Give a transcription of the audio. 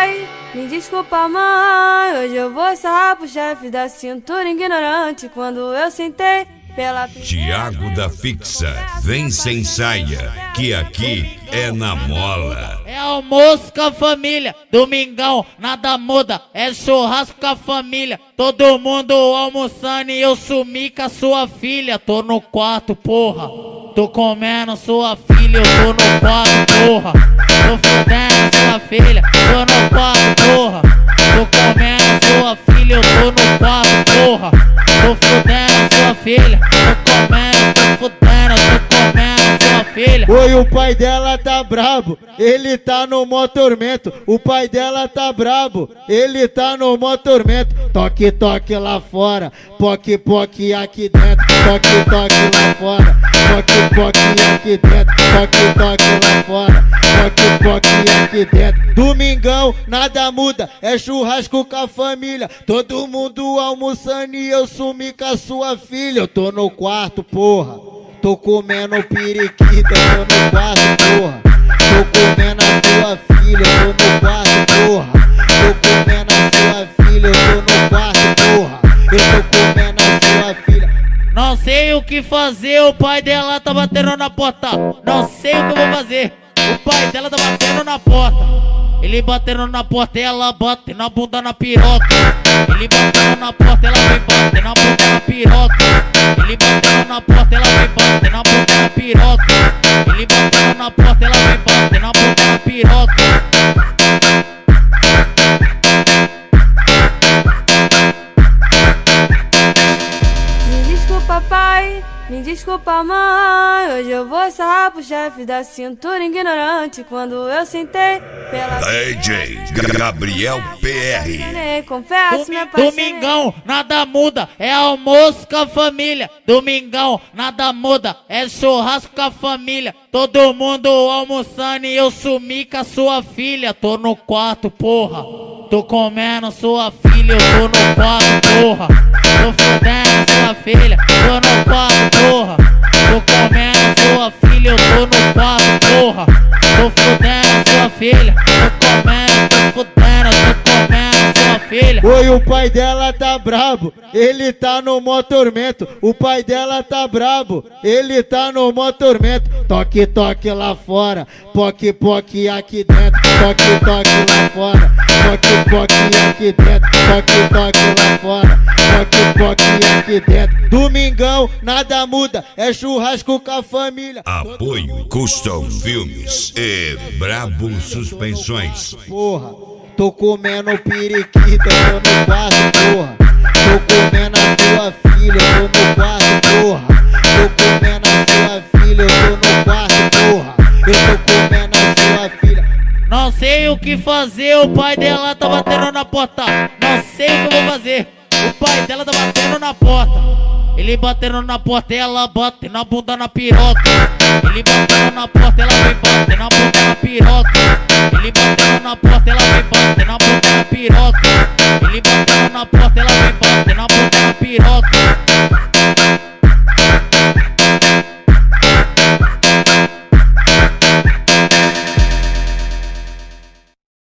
papai, me desculpa mãe, hoje eu vou sarrar pro chefe da cintura ignorante. Quando eu sentei pela Thiago da Fixa, vem sem saia, que aqui é na mola. É almoço com a família, domingão, nada muda, é churrasco com a família. Todo mundo almoçando e eu sumi com a sua filha. Tô no quarto, porra, tô comendo sua filha. Eu tô no quarto, porra, tô fudendo sua filha. Tô no quarto, porra, tô comendo sua filha. Eu tô no quarto, porra, tô fudendo sua filha. Tô comendo, tô fudendo, tô comendo sua filha. Oi, o pai dela tá brabo, ele tá no mó tormento. O pai dela tá brabo, ele tá no mó tormento. Toque, toque lá fora, poque, poque aqui dentro. Toque, toque lá fora, poque, poque aqui dentro. Toque, toque lá fora, poque, poque aqui dentro. Domingão, nada muda, é churrasco com a família. Todo mundo almoçando e eu sumi com a sua filha. Eu tô no quarto, porra, tô comendo periquita. Eu tô no quarto, porra, tô comendo a tua filha. Eu tô no quarto, porra, tô comendo a sua filha. Eu tô no quarto, porra, eu tô comendo a sua filha. Não sei o que fazer, o pai dela tá batendo na porta. Não sei o que eu vou fazer, o pai dela tá batendo na porta. Ele batendo na porta, ela bate na bunda na piroca. Ele batendo na porta, ela vem bater na bunda na piroca. Ele batendo na porta, ela vem bater na bunda na piroca. Ele batendo na porta, ela vem bater na bunda na piroca. papai, me desculpa mãe, hoje eu vou sarrar pro chefe da cintura ignorante. Quando eu sentei pela DJ Gabriel PR. Confesso, me apaixonei. Domingão, nada muda, é almoço com a família. Domingão, nada muda, é churrasco com a família. Todo mundo almoçando e eu sumi com a sua filha. Tô no quarto, porra, tô comendo sua filha. Eu tô no quarto, porra, tô fudendo sua filha. Tô no quarto, porra, tô comendo sua filha. Eu tô no quarto, porra, tô fudendo sua filha. Tô comendo, tô fudendo, tô comendo sua filha. Oi, o pai dela tá brabo, ele tá no mó tormento. O pai dela tá brabo, ele tá no mó tormento. Toque, toque lá fora, poque, poque aqui dentro. Toque, toque lá fora, poque, poque aqui dentro. Toque, toque lá fora, poque, poque aqui dentro. Domingão, nada muda, é churrasco com a família. Apoio Custom Filmes e Brabo Suspensões. Porra, tô comendo periquita. Eu tô no quarto, porra, tô comendo a tua filha. Eu tô no quarto, porra, tô comendo a sua filha. Eu tô no quarto, porra, eu tô comendo a sua filha. Não sei o que fazer, o pai dela tá batendo na porta. Não sei o que eu vou fazer, o pai dela tá batendo na porta. Ele batendo na porta, ela bate na bunda na piroca. Ele batendo na porta, ela vem bater na bunda na piroca. Ele batendo na porta, ela vem bater na bunda na piroca. Ele batendo na porta, ela vem bater na